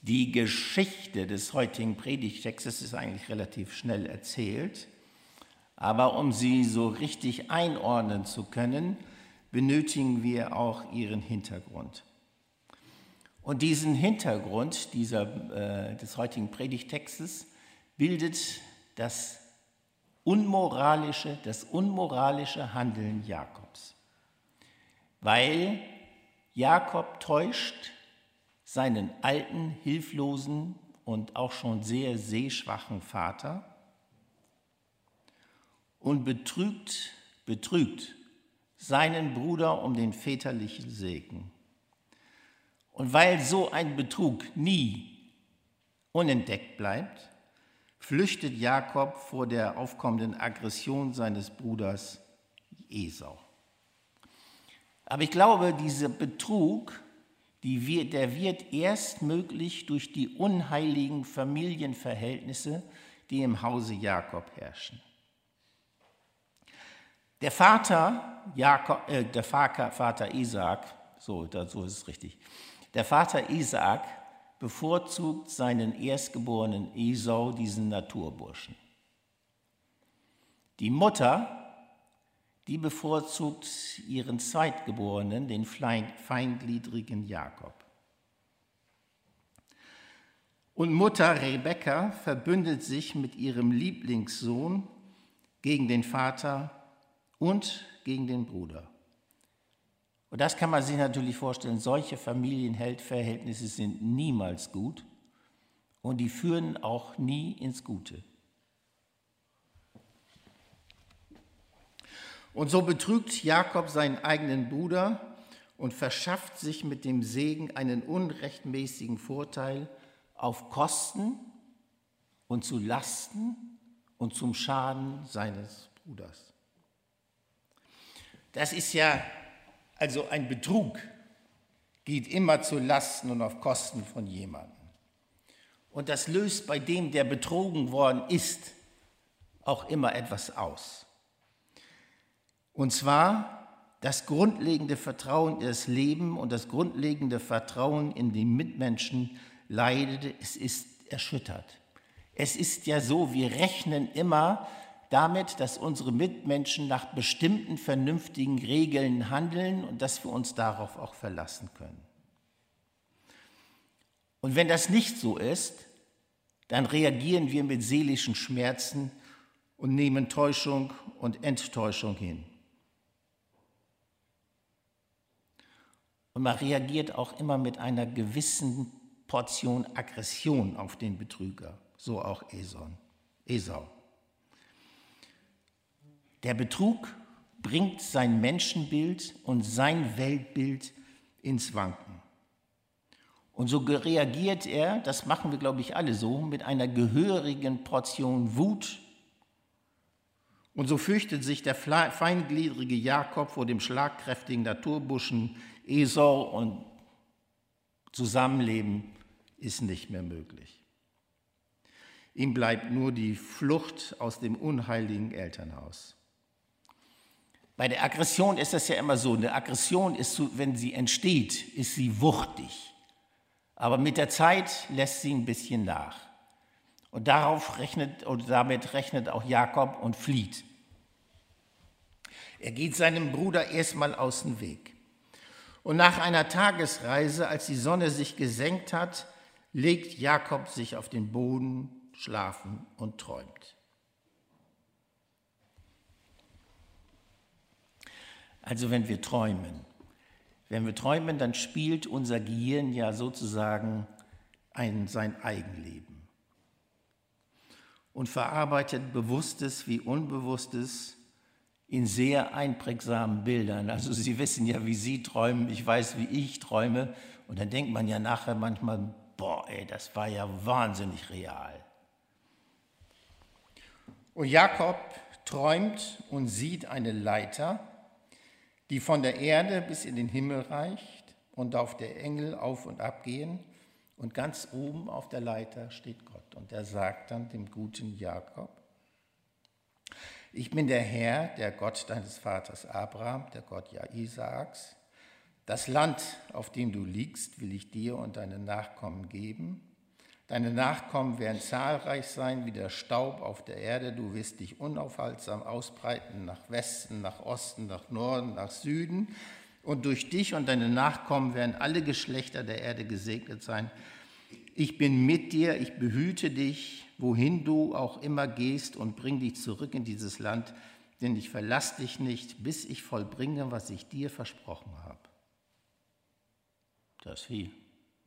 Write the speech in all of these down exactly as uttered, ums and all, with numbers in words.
Die Geschichte des heutigen Predigttextes ist eigentlich relativ schnell erzählt, aber um sie so richtig einordnen zu können, benötigen wir auch ihren Hintergrund. Und diesen Hintergrund dieser, äh, des heutigen Predigttextes bildet das unmoralische, das unmoralische Handeln Jakobs. Weil Jakob täuscht seinen alten, hilflosen und auch schon sehr sehschwachen Vater und betrügt, betrügt seinen Bruder um den väterlichen Segen. Und weil so ein Betrug nie unentdeckt bleibt, flüchtet Jakob vor der aufkommenden Aggression seines Bruders Esau. Aber ich glaube, dieser Betrug, die wird, der wird erst möglich durch die unheiligen Familienverhältnisse, die im Hause Jakob herrschen. Der Vater, Jakob, äh, der Vater Isaak, so, da, so ist es richtig, der Vater Isaak bevorzugt seinen erstgeborenen Esau, diesen Naturburschen. Die Mutter, die bevorzugt ihren Zweitgeborenen, den feingliedrigen Jakob. Und Mutter Rebekka verbündet sich mit ihrem Lieblingssohn gegen den Vater und gegen den Bruder. Und das kann man sich natürlich vorstellen, solche Familienverhältnisse sind niemals gut und die führen auch nie ins Gute. Und so betrügt Jakob seinen eigenen Bruder und verschafft sich mit dem Segen einen unrechtmäßigen Vorteil auf Kosten und zu Lasten und zum Schaden seines Bruders. Das ist ja Also ein Betrug geht immer zu Lasten und auf Kosten von jemandem. Und das löst bei dem, der betrogen worden ist, auch immer etwas aus. Und zwar das grundlegende Vertrauen in das Leben und das grundlegende Vertrauen in den Mitmenschen leidet, es ist erschüttert. Es ist ja so, wir rechnen immer damit, dass unsere Mitmenschen nach bestimmten vernünftigen Regeln handeln und dass wir uns darauf auch verlassen können. Und wenn das nicht so ist, dann reagieren wir mit seelischen Schmerzen und nehmen Täuschung und Enttäuschung hin. Und man reagiert auch immer mit einer gewissen Portion Aggression auf den Betrüger, so auch Esau. Der Betrug bringt sein Menschenbild und sein Weltbild ins Wanken. Und so reagiert er, das machen wir, glaube ich, alle so, mit einer gehörigen Portion Wut. Und so fürchtet sich der feingliedrige Jakob vor dem schlagkräftigen Naturburschen Esau und Zusammenleben ist nicht mehr möglich. Ihm bleibt nur die Flucht aus dem unheiligen Elternhaus. Bei der Aggression ist das ja immer so. Eine Aggression ist, so, wenn sie entsteht, ist sie wuchtig. Aber mit der Zeit lässt sie ein bisschen nach. Und darauf rechnet, und damit rechnet auch Jakob und flieht. Er geht seinem Bruder erstmal aus dem Weg. Und nach einer Tagesreise, als die Sonne sich gesenkt hat, legt Jakob sich auf den Boden, schlafen und träumt. Also wenn wir träumen, wenn wir träumen, dann spielt unser Gehirn ja sozusagen ein, sein Eigenleben und verarbeitet Bewusstes wie Unbewusstes in sehr einprägsamen Bildern. Also Sie wissen ja, wie Sie träumen, ich weiß, wie ich träume und dann denkt man ja nachher manchmal, boah, ey, das war ja wahnsinnig real. Und Jakob träumt und sieht eine Leiter, die von der Erde bis in den Himmel reicht und auf der Engel auf und ab gehen. Und ganz oben auf der Leiter steht Gott. Und er sagt dann dem guten Jakob, ich bin der Herr, der Gott deines Vaters Abraham, der Gott Isaaks. Das Land, auf dem du liegst, will ich dir und deinen Nachkommen geben. Deine Nachkommen werden zahlreich sein wie der Staub auf der Erde. Du wirst dich unaufhaltsam ausbreiten nach Westen, nach Osten, nach Norden, nach Süden. Und durch dich und deine Nachkommen werden alle Geschlechter der Erde gesegnet sein. Ich bin mit dir, ich behüte dich, wohin du auch immer gehst, und bring dich zurück in dieses Land, denn ich verlasse dich nicht, bis ich vollbringe, was ich dir versprochen habe. Das ist viel.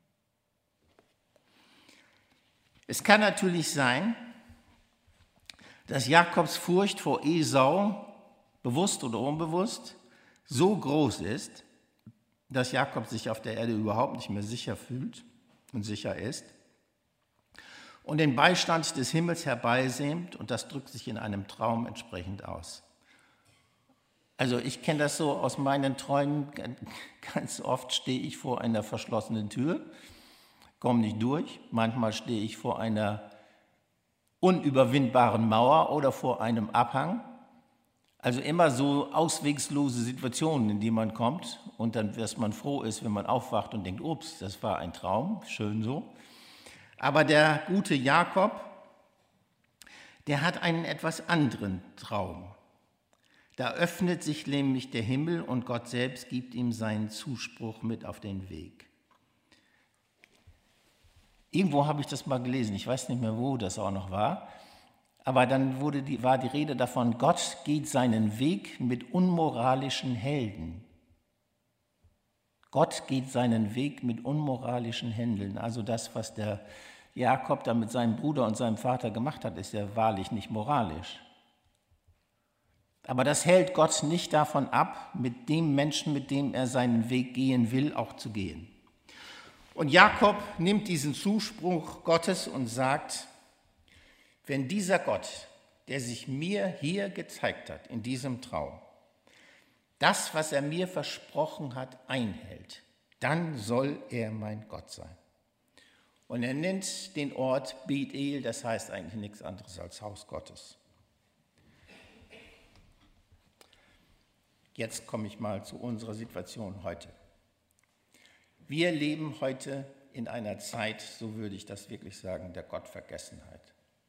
Es kann natürlich sein, dass Jakobs Furcht vor Esau, bewusst oder unbewusst, so groß ist, dass Jakob sich auf der Erde überhaupt nicht mehr sicher fühlt und sicher ist und den Beistand des Himmels herbeisehnt, und das drückt sich in einem Traum entsprechend aus. Also ich kenne das so aus meinen Träumen, ganz oft stehe ich vor einer verschlossenen Tür, komme nicht durch, manchmal stehe ich vor einer unüberwindbaren Mauer oder vor einem Abhang. Also immer so auswegslose Situationen, in die man kommt und dann, dass man froh ist, wenn man aufwacht und denkt, ups, das war ein Traum, schön so. Aber der gute Jakob, der hat einen etwas anderen Traum. Da öffnet sich nämlich der Himmel und Gott selbst gibt ihm seinen Zuspruch mit auf den Weg. Irgendwo habe ich das mal gelesen, ich weiß nicht mehr, wo das auch noch war, aber dann wurde die, war die Rede davon, Gott geht seinen Weg mit unmoralischen Helden. Gott geht seinen Weg mit unmoralischen Helden. Also das, was der Jakob da mit seinem Bruder und seinem Vater gemacht hat, ist ja wahrlich nicht moralisch. Aber das hält Gott nicht davon ab, mit dem Menschen, mit dem er seinen Weg gehen will, auch zu gehen. Und Jakob nimmt diesen Zuspruch Gottes und sagt, wenn dieser Gott, der sich mir hier gezeigt hat, in diesem Traum, das, was er mir versprochen hat, einhält, dann soll er mein Gott sein. Und er nennt den Ort Bethel, das heißt eigentlich nichts anderes als Haus Gottes. Jetzt komme ich mal zu unserer Situation heute. Wir leben heute in einer Zeit, so würde ich das wirklich sagen, der Gottvergessenheit.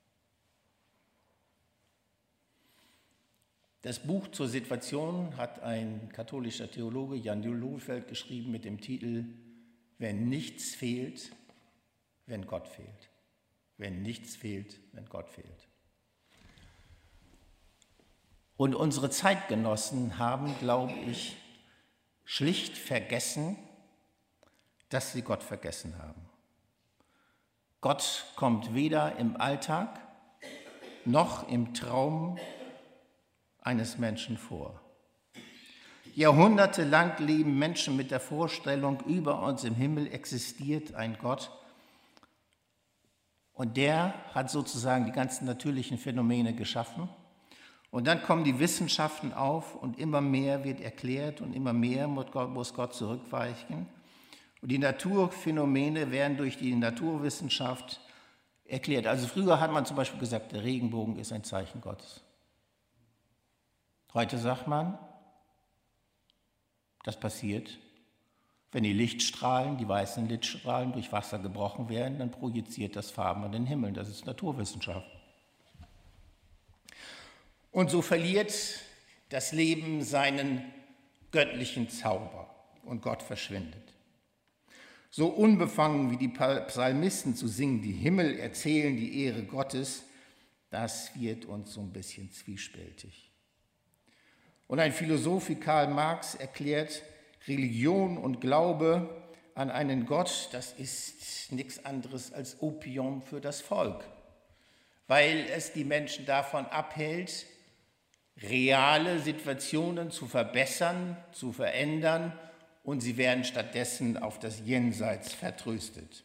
Das Buch zur Situation hat ein katholischer Theologe, Jan Lohfeld, geschrieben mit dem Titel Wenn nichts fehlt, wenn Gott fehlt. Wenn nichts fehlt, wenn Gott fehlt. Und unsere Zeitgenossen haben, glaube ich, schlicht vergessen, dass sie Gott vergessen haben. Gott kommt weder im Alltag noch im Traum eines Menschen vor. Jahrhundertelang leben Menschen mit der Vorstellung, über uns im Himmel existiert ein Gott. Und der hat sozusagen die ganzen natürlichen Phänomene geschaffen. Und dann kommen die Wissenschaften auf und immer mehr wird erklärt und immer mehr muss Gott zurückweichen. Und die Naturphänomene werden durch die Naturwissenschaft erklärt. Also früher hat man zum Beispiel gesagt, der Regenbogen ist ein Zeichen Gottes. Heute sagt man, das passiert, wenn die Lichtstrahlen, die weißen Lichtstrahlen durch Wasser gebrochen werden, dann projiziert das Farben an den Himmel. Das ist Naturwissenschaft. Und so verliert das Leben seinen göttlichen Zauber und Gott verschwindet. So unbefangen wie die Psalmisten zu singen, die Himmel erzählen die Ehre Gottes, das wird uns so ein bisschen zwiespältig. Und ein Philosoph wie Karl Marx erklärt, Religion und Glaube an einen Gott, das ist nichts anderes als Opium für das Volk, weil es die Menschen davon abhält, reale Situationen zu verbessern, zu verändern, und sie werden stattdessen auf das Jenseits vertröstet.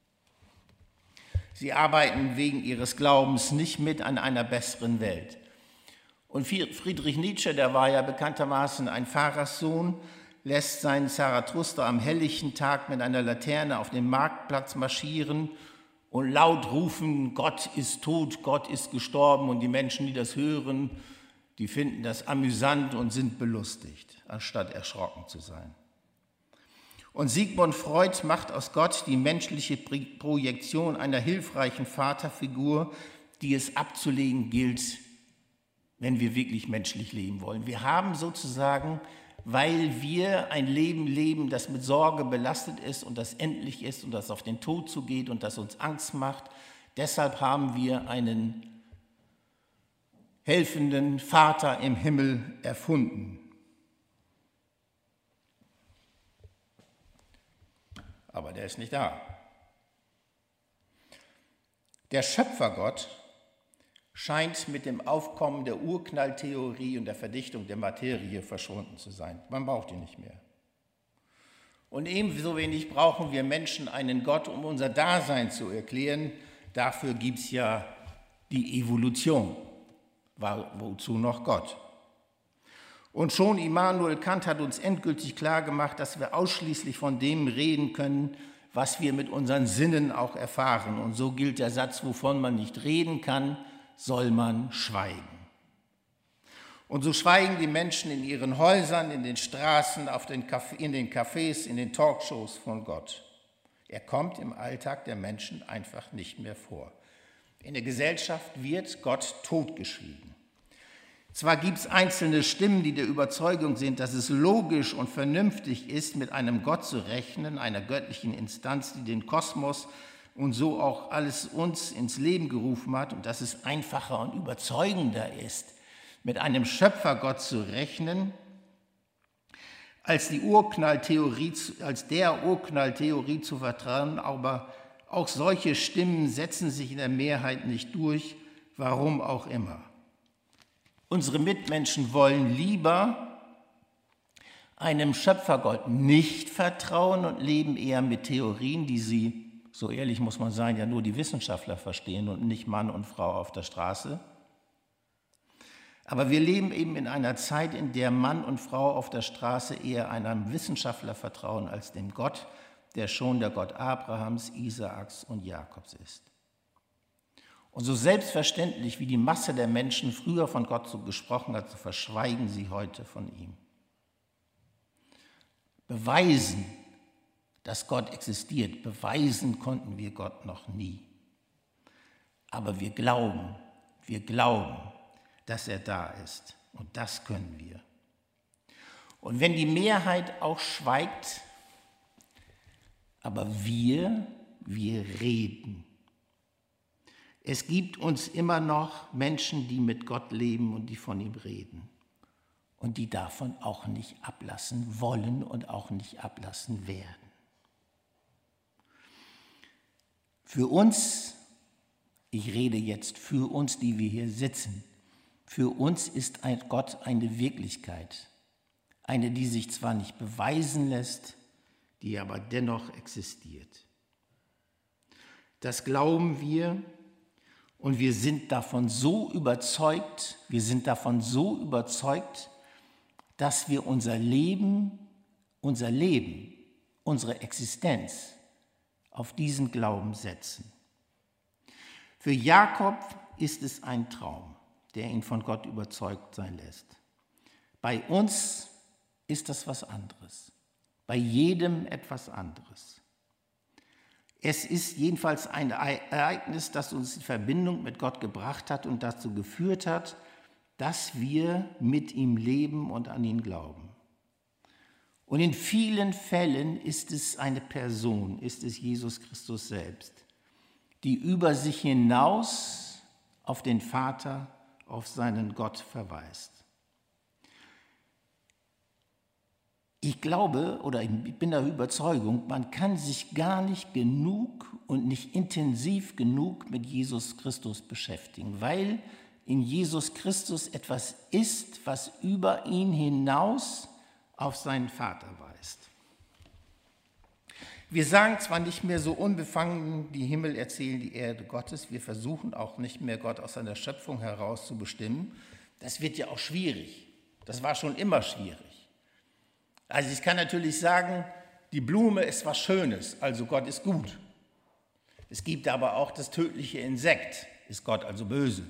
Sie arbeiten wegen ihres Glaubens nicht mit an einer besseren Welt. Und Friedrich Nietzsche, der war ja bekanntermaßen ein Pfarrerssohn, lässt seinen Zarathustra am helllichten Tag mit einer Laterne auf den Marktplatz marschieren und laut rufen, Gott ist tot, Gott ist gestorben. Und die Menschen, die das hören, die finden das amüsant und sind belustigt, anstatt erschrocken zu sein. Und Sigmund Freud macht aus Gott die menschliche Projektion einer hilfreichen Vaterfigur, die es abzulegen gilt, wenn wir wirklich menschlich leben wollen. Wir haben sozusagen, weil wir ein Leben leben, das mit Sorge belastet ist und das endlich ist und das auf den Tod zugeht und das uns Angst macht, deshalb haben wir einen helfenden Vater im Himmel erfunden. Aber der ist nicht da. Der Schöpfergott scheint mit dem Aufkommen der Urknalltheorie und der Verdichtung der Materie verschwunden zu sein. Man braucht ihn nicht mehr. Und ebenso wenig brauchen wir Menschen einen Gott, um unser Dasein zu erklären. Dafür gibt es ja die Evolution. Wozu noch Gott? Und schon Immanuel Kant hat uns endgültig klargemacht, dass wir ausschließlich von dem reden können, was wir mit unseren Sinnen auch erfahren. Und so gilt der Satz, wovon man nicht reden kann, soll man schweigen. Und so schweigen die Menschen in ihren Häusern, in den Straßen, auf den Café, in den Cafés, in den Talkshows von Gott. Er kommt im Alltag der Menschen einfach nicht mehr vor. In der Gesellschaft wird Gott totgeschwiegen. Zwar gibt es einzelne Stimmen, die der Überzeugung sind, dass es logisch und vernünftig ist, mit einem Gott zu rechnen, einer göttlichen Instanz, die den Kosmos und so auch alles uns ins Leben gerufen hat, und dass es einfacher und überzeugender ist, mit einem Schöpfergott zu rechnen, als, die Urknalltheorie, als der Urknalltheorie zu vertrauen. Aber auch solche Stimmen setzen sich in der Mehrheit nicht durch, warum auch immer. Unsere Mitmenschen wollen lieber einem Schöpfergott nicht vertrauen und leben eher mit Theorien, die sie, so ehrlich muss man sein, ja nur die Wissenschaftler verstehen und nicht Mann und Frau auf der Straße. Aber wir leben eben in einer Zeit, in der Mann und Frau auf der Straße eher einem Wissenschaftler vertrauen als dem Gott, der schon der Gott Abrahams, Isaaks und Jakobs ist. Und so selbstverständlich wie die Masse der Menschen früher von Gott so gesprochen hat, so verschweigen sie heute von ihm. Beweisen, dass Gott existiert, beweisen konnten wir Gott noch nie. Aber wir glauben, wir glauben, dass er da ist. Und das können wir. Und wenn die Mehrheit auch schweigt, aber wir, wir reden. Es gibt uns immer noch Menschen, die mit Gott leben und die von ihm reden und die davon auch nicht ablassen wollen und auch nicht ablassen werden. Für uns, ich rede jetzt für uns, die wir hier sitzen, für uns ist ein Gott eine Wirklichkeit, eine, die sich zwar nicht beweisen lässt, die aber dennoch existiert. Das glauben wir. Und wir sind davon so überzeugt, wir sind davon so überzeugt, dass wir unser Leben, unser Leben, unsere Existenz auf diesen Glauben setzen. Für Jakob ist es ein Traum, der ihn von Gott überzeugt sein lässt. Bei uns ist das was anderes, bei jedem etwas anderes. Es ist jedenfalls ein Ereignis, das uns in Verbindung mit Gott gebracht hat und dazu geführt hat, dass wir mit ihm leben und an ihn glauben. Und in vielen Fällen ist es eine Person, ist es Jesus Christus selbst, die über sich hinaus auf den Vater, auf seinen Gott verweist. Ich glaube oder ich bin der Überzeugung, man kann sich gar nicht genug und nicht intensiv genug mit Jesus Christus beschäftigen, weil in Jesus Christus etwas ist, was über ihn hinaus auf seinen Vater weist. Wir sagen zwar nicht mehr so unbefangen, die Himmel erzählen die Erde Gottes, wir versuchen auch nicht mehr, Gott aus seiner Schöpfung heraus zu bestimmen. Das wird ja auch schwierig. Das war schon immer schwierig. Also ich kann natürlich sagen, die Blume ist was Schönes, also Gott ist gut. Es gibt aber auch das tödliche Insekt, ist Gott also böse.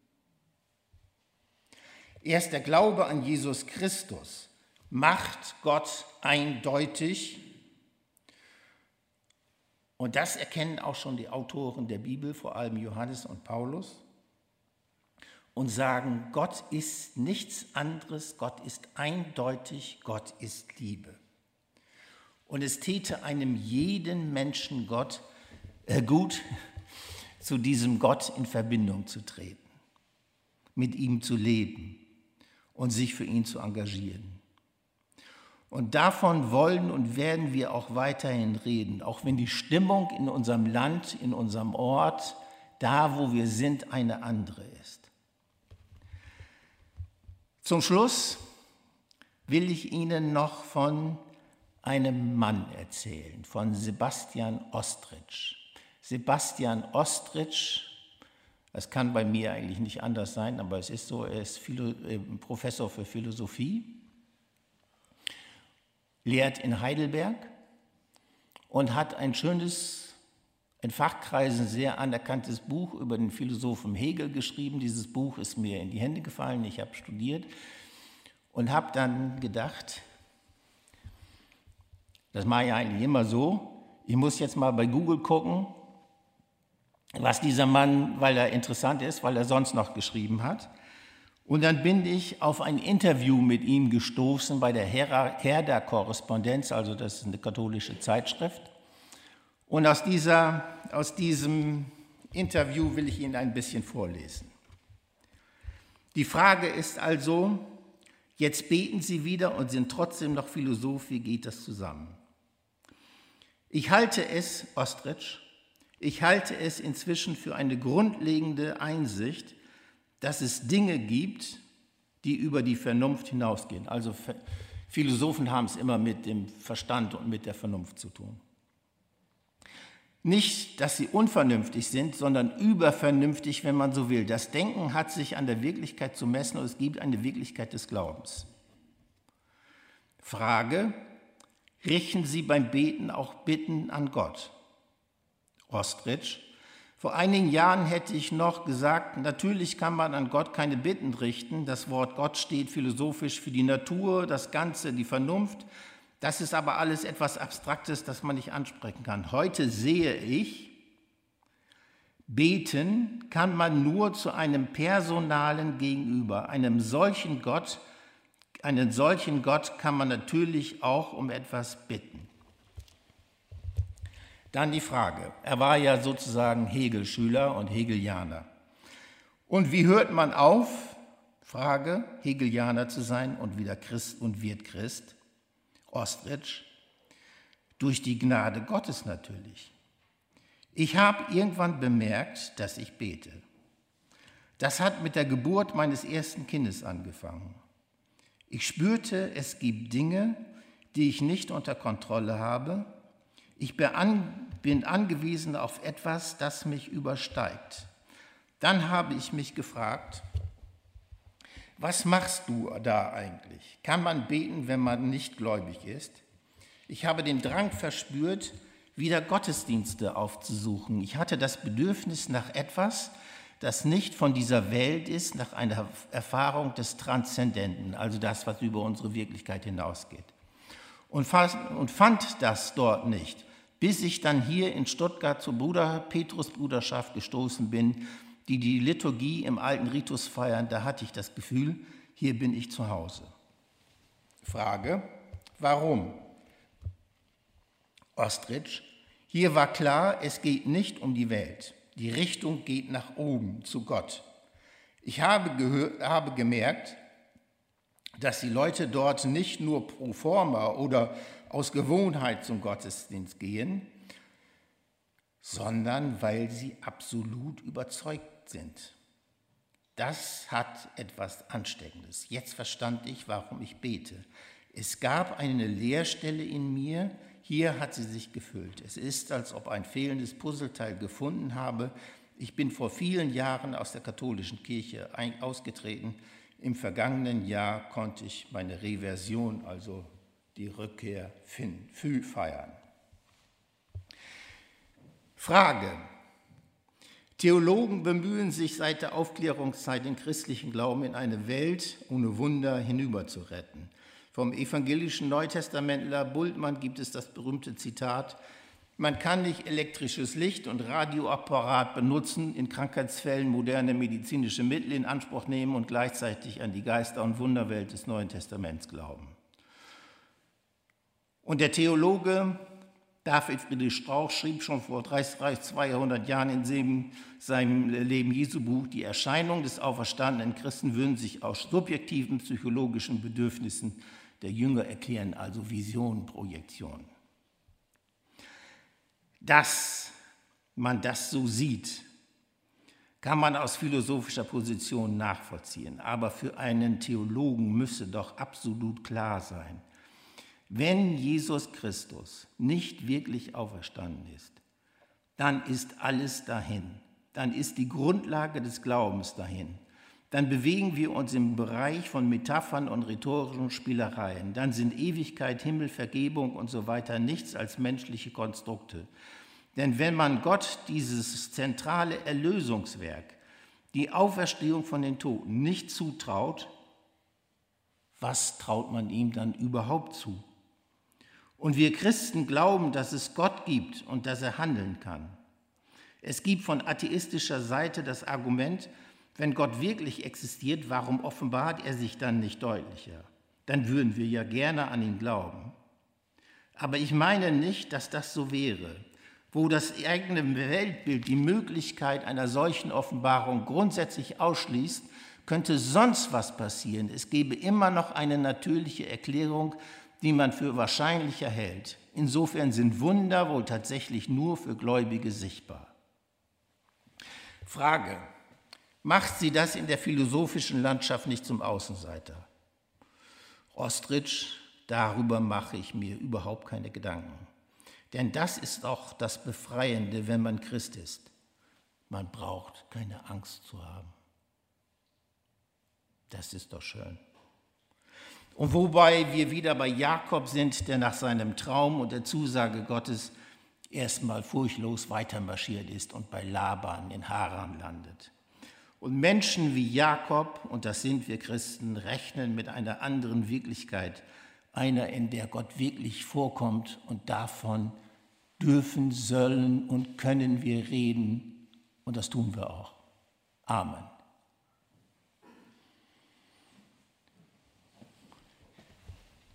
Erst der Glaube an Jesus Christus macht Gott eindeutig Und das erkennen auch schon die Autoren der Bibel, vor allem Johannes und Paulus, und sagen, Gott ist nichts anderes, Gott ist eindeutig, Gott ist Liebe. Und es täte einem jeden Menschen Gott, äh, gut, zu diesem Gott in Verbindung zu treten, mit ihm zu leben und sich für ihn zu engagieren. Und davon wollen und werden wir auch weiterhin reden, auch wenn die Stimmung in unserem Land, in unserem Ort, da wo wir sind, eine andere ist. Zum Schluss will ich Ihnen noch von einem Mann erzählen, von Sebastian Ostrich. Sebastian Ostrich, das kann bei mir eigentlich nicht anders sein, aber es ist so, er ist Philo, äh, Professor für Philosophie, lehrt in Heidelberg und hat ein schönes, in Fachkreisen sehr anerkanntes Buch über den Philosophen Hegel geschrieben. Dieses Buch ist mir in die Hände gefallen, ich habe studiert und habe dann gedacht, das mache ich eigentlich immer so, ich muss jetzt mal bei Google gucken, was dieser Mann, weil er interessant ist, weil er sonst noch geschrieben hat. Und dann bin ich auf ein Interview mit ihm gestoßen bei der Herder-Korrespondenz, also das ist eine katholische Zeitschrift. Und aus, dieser, aus diesem Interview will ich Ihnen ein bisschen vorlesen. Die Frage ist also, jetzt beten Sie wieder und sind trotzdem noch Philosoph, wie geht das zusammen? Ich halte es, Ostrich, ich halte es inzwischen für eine grundlegende Einsicht, dass es Dinge gibt, die über die Vernunft hinausgehen. Also Philosophen haben es immer mit dem Verstand und mit der Vernunft zu tun. Nicht, dass sie unvernünftig sind, sondern übervernünftig, wenn man so will. Das Denken hat sich an der Wirklichkeit zu messen und es gibt eine Wirklichkeit des Glaubens. Frage, richten Sie beim Beten auch Bitten an Gott? Ostrich, vor einigen Jahren hätte ich noch gesagt, natürlich kann man an Gott keine Bitten richten. Das Wort Gott steht philosophisch für die Natur, das Ganze, die Vernunft. Das ist aber alles etwas Abstraktes, das man nicht ansprechen kann. Heute sehe ich, beten kann man nur zu einem personalen Gegenüber. Einem solchen Gott, einen solchen Gott kann man natürlich auch um etwas bitten. Dann die Frage, er war ja sozusagen Hegel-Schüler und Hegelianer. Und wie hört man auf, Frage, Hegelianer zu sein und wieder Christ und wird Christ? Ostrich, durch die Gnade Gottes natürlich. Ich habe irgendwann bemerkt, dass ich bete. Das hat mit der Geburt meines ersten Kindes angefangen. Ich spürte, es gibt Dinge, die ich nicht unter Kontrolle habe. Ich bin angewiesen auf etwas, das mich übersteigt. Dann habe ich mich gefragt, was machst du da eigentlich? Kann man beten, wenn man nicht gläubig ist? Ich habe den Drang verspürt, wieder Gottesdienste aufzusuchen. Ich hatte das Bedürfnis nach etwas, das nicht von dieser Welt ist, nach einer Erfahrung des Transzendenten, also das, was über unsere Wirklichkeit hinausgeht. Und fand das dort nicht, bis ich dann hier in Stuttgart zur Bruder Petrusbruderschaft gestoßen bin, die die Liturgie im alten Ritus feiern. Da hatte ich das Gefühl, hier bin ich zu Hause. Frage, warum? Ostrich, hier war klar, es geht nicht um die Welt. Die Richtung geht nach oben, zu Gott. Ich habe, gehört, habe gemerkt, dass die Leute dort nicht nur pro forma oder aus Gewohnheit zum Gottesdienst gehen, sondern weil sie absolut überzeugt sind. Das hat etwas Ansteckendes. Jetzt verstand ich, warum ich bete. Es gab eine Leerstelle in mir, hier hat sie sich gefüllt. Es ist, als ob ein fehlendes Puzzleteil gefunden habe. Ich bin vor vielen Jahren aus der katholischen Kirche ausgetreten. Im vergangenen Jahr konnte ich meine Reversion, also die Rückkehr, feiern. Frage. Theologen bemühen sich seit der Aufklärungszeit den christlichen Glauben in eine Welt ohne Wunder hinüber zu retten. Vom evangelischen Neutestamentler Bultmann gibt es das berühmte Zitat: Man kann nicht elektrisches Licht und Radioapparat benutzen, in Krankheitsfällen moderne medizinische Mittel in Anspruch nehmen und gleichzeitig an die Geister- und Wunderwelt des Neuen Testaments glauben. Und der Theologe David Friedrich Strauch schrieb schon vor zweihundert Jahren in seinem Leben Jesu Buch, die Erscheinungen des auferstandenen Christen würden sich aus subjektiven psychologischen Bedürfnissen der Jünger erklären, also Visionen, Projektionen. Dass man das so sieht, kann man aus philosophischer Position nachvollziehen. Aber für einen Theologen müsse doch absolut klar sein, wenn Jesus Christus nicht wirklich auferstanden ist, dann ist alles dahin. Dann ist die Grundlage des Glaubens dahin. Dann bewegen wir uns im Bereich von Metaphern und rhetorischen Spielereien. Dann sind Ewigkeit, Himmel, Vergebung und so weiter nichts als menschliche Konstrukte. Denn wenn man Gott dieses zentrale Erlösungswerk, die Auferstehung von den Toten, nicht zutraut, was traut man ihm dann überhaupt zu? Und wir Christen glauben, dass es Gott gibt und dass er handeln kann. Es gibt von atheistischer Seite das Argument, wenn Gott wirklich existiert, warum offenbart er sich dann nicht deutlicher? Dann würden wir ja gerne an ihn glauben. Aber ich meine nicht, dass das so wäre. Wo das eigene Weltbild die Möglichkeit einer solchen Offenbarung grundsätzlich ausschließt, könnte sonst was passieren. Es gäbe immer noch eine natürliche Erklärung, die man für wahrscheinlicher hält. Insofern sind Wunder wohl tatsächlich nur für Gläubige sichtbar. Frage: Macht sie das in der philosophischen Landschaft nicht zum Außenseiter? Ostrich: Darüber mache ich mir überhaupt keine Gedanken. Denn das ist auch das Befreiende, wenn man Christ ist. Man braucht keine Angst zu haben. Das ist doch schön. Und wobei wir wieder bei Jakob sind, der nach seinem Traum und der Zusage Gottes erstmal furchtlos weitermarschiert ist und bei Laban in Haran landet. Und Menschen wie Jakob, und das sind wir Christen, rechnen mit einer anderen Wirklichkeit, einer, in der Gott wirklich vorkommt, und davon dürfen, sollen und können wir reden, und das tun wir auch. Amen.